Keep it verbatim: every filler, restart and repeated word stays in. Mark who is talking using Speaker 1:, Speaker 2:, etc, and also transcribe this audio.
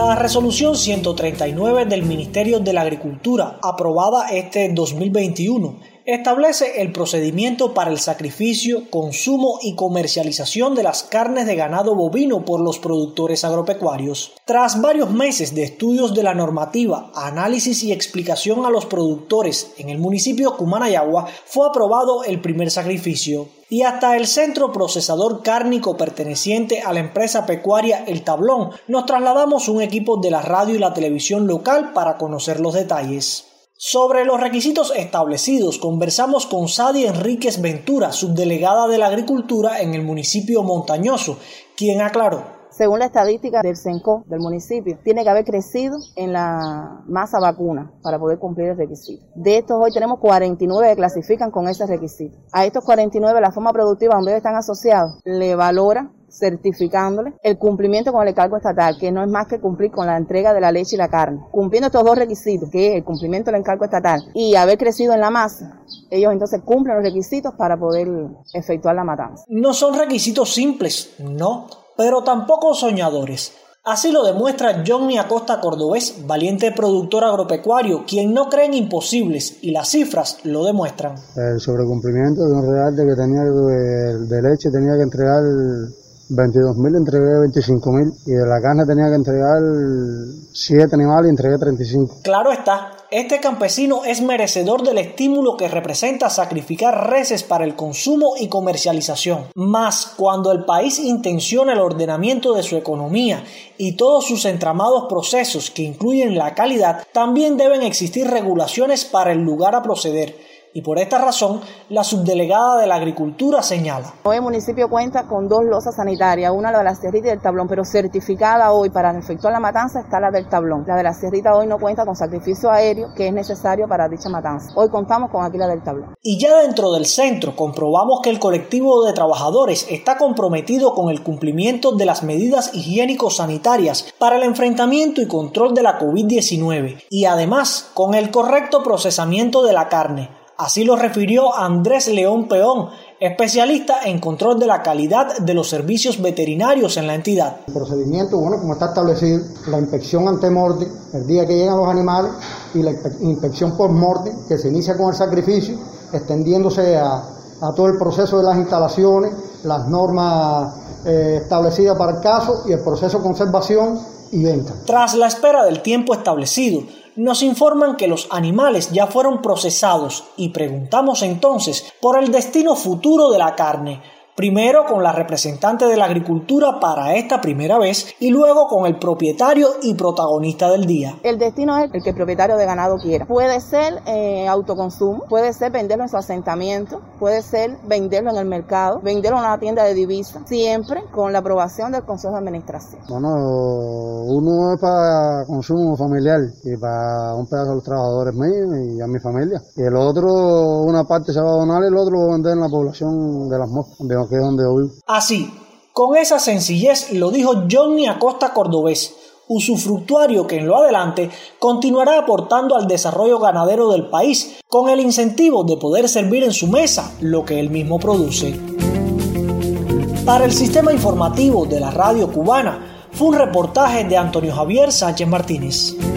Speaker 1: La resolución ciento treinta y nueve del Ministerio de la Agricultura, aprobada este dos mil veintiuno, establece el procedimiento para el sacrificio, consumo y comercialización de las carnes de ganado bovino por los productores agropecuarios. Tras varios meses de estudios de la normativa, análisis y explicación a los productores en el municipio Cumanayagua, fue aprobado el primer sacrificio. Y hasta el centro procesador cárnico perteneciente a la empresa pecuaria El Tablón, nos trasladamos un equipo de la radio y la televisión local para conocer los detalles. Sobre los requisitos establecidos, conversamos con Sadie Enríquez Ventura, subdelegada de la Agricultura en el municipio montañoso, quien aclaró.
Speaker 2: Según la estadística del CENCO del municipio, tiene que haber crecido en la masa vacuna para poder cumplir el requisito. De estos hoy tenemos cuarenta y nueve que clasifican con ese requisito. A estos cuarenta y nueve la forma productiva donde están asociados le valora certificándole el cumplimiento con el encargo estatal, que no es más que cumplir con la entrega de la leche y la carne. Cumpliendo estos dos requisitos, que es el cumplimiento del encargo estatal y haber crecido en la masa, ellos entonces cumplen los requisitos para poder efectuar la matanza.
Speaker 1: No son requisitos simples, no, pero tampoco soñadores. Así lo demuestra Johnny Acosta Cordobés, valiente productor agropecuario, quien no cree en imposibles, y las cifras lo demuestran.
Speaker 3: El sobrecumplimiento de un real de que tenía de, de leche tenía que entregar veintidós mil, entregué veinticinco mil, y de la carne tenía que entregar siete animales y entregué treinta y cinco.
Speaker 1: Claro está, este campesino es merecedor del estímulo que representa sacrificar reses para el consumo y comercialización. Mas cuando el país intenciona el ordenamiento de su economía y todos sus entramados procesos que incluyen la calidad, también deben existir regulaciones para el lugar a proceder. Y por esta razón, la subdelegada de la Agricultura señala.
Speaker 2: Hoy el municipio cuenta con dos losas sanitarias, una la de la Sierrita y del Tablón, pero certificada hoy para efectuar la matanza está la del Tablón. La de la Sierrita hoy no cuenta con sacrificio aéreo, que es necesario para dicha matanza. Hoy contamos con aquí la del Tablón.
Speaker 1: Y ya dentro del centro comprobamos que el colectivo de trabajadores está comprometido con el cumplimiento de las medidas higiénico-sanitarias para el enfrentamiento y control de la covid diecinueve y además con el correcto procesamiento de la carne. Así lo refirió Andrés León Peón, especialista en control de la calidad de los servicios veterinarios en la entidad.
Speaker 4: El procedimiento, bueno, como está establecido, la inspección ante-mortem, el día que llegan los animales, y la inspección post-mortem, que se inicia con el sacrificio, extendiéndose a, a todo el proceso de las instalaciones, las normas eh, establecidas para el caso y el proceso de conservación y venta.
Speaker 1: Tras la espera del tiempo establecido, nos informan que los animales ya fueron procesados y preguntamos entonces por el destino futuro de la carne. Primero con la representante de la Agricultura para esta primera vez y luego con el propietario y protagonista del día.
Speaker 2: El destino es el que el propietario de ganado quiera. Puede ser eh, autoconsumo, puede ser venderlo en su asentamiento, puede ser venderlo en el mercado, venderlo en una tienda de divisas, siempre con la aprobación del Consejo de Administración.
Speaker 3: Bueno, uno es para consumo familiar y para un pedazo de los trabajadores míos y a mi familia. Y el otro, una parte se va a donar y el otro lo va a vender en la población de las moscas, de que es donde hoy.
Speaker 1: Así, con esa sencillez lo dijo Johnny Acosta Cordobés, usufructuario que en lo adelante continuará aportando al desarrollo ganadero del país con el incentivo de poder servir en su mesa lo que él mismo produce. Para el sistema informativo de la radio cubana fue un reportaje de Antonio Javier Sánchez Martínez.